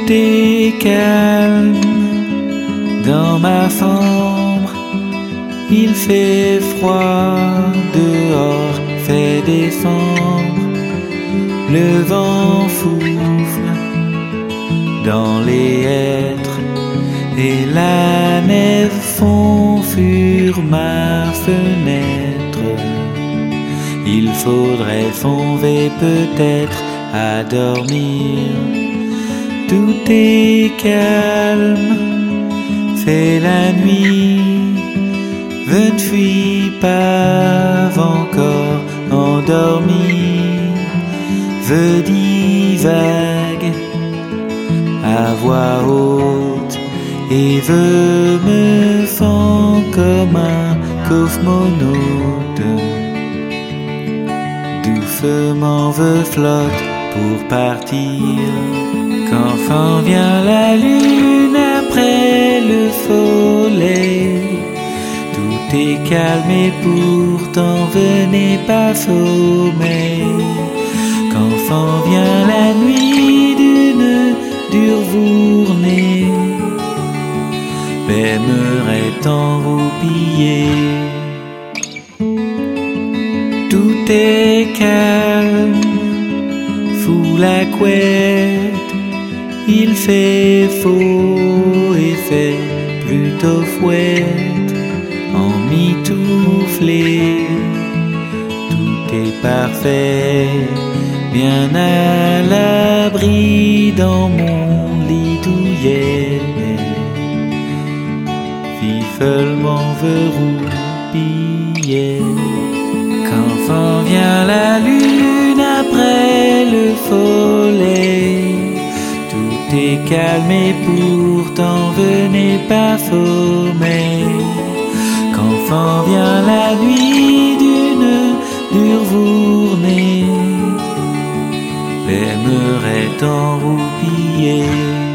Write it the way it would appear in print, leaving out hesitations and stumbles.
est calme dans ma chambre. Il fait froid dehors, fait décembre. Le vent souffle dans les hêtres et la neige fond sur ma fenêtre. Il faudrait songer peut-être à dormir. Tout est calme, c'est la nuit. Je ne suis pas encore endormi. Je divague à voix haute et je me sens comme un cosmonaute. Doucement je flotte pour partir. Quand s'en vient la lune après le soleil, tout est calme et pourtant je n'ai pas sommeil. Quand s'en vient la nuit d'une dure journée, j'aimerais t'enroupiller. Tout est calme sous la couette. Il fait faux et fait plutôt fouette. Emmitouflé, tout est parfait, bien à l'abri dans mon lit douillet. Si seulement je roupillais. Quand s'en vient la lune après le soleil, tout est calme et pourtant je n'ai pas sommeil. Quand s'en vient la nuit d'une dure journée, j'aimerais t'enroupiller.